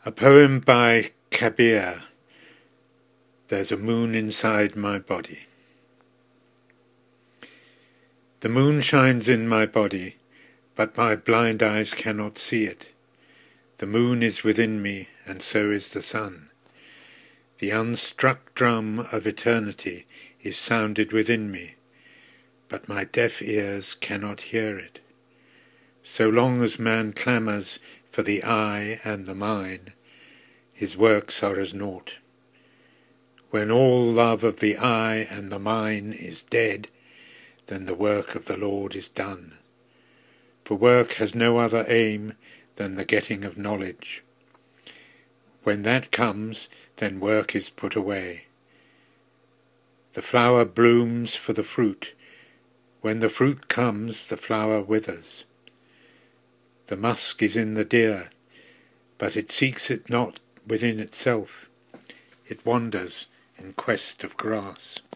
A poem by Kabir. There's a moon inside my body. The moon shines in my body, but my blind eyes cannot see it. The moon is within me, and so is the sun. The unstruck drum of eternity is sounded within me, but my deaf ears cannot hear it. So long as man clamours for the I and the mine, his works are as naught. When all love of the I and the mine is dead, then the work of the Lord is done. For work has no other aim than the getting of knowledge. When that comes, then work is put away. The flower blooms for the fruit. When the fruit comes, the flower withers. The musk is in the deer, but it seeks it not within itself. It wanders in quest of grass.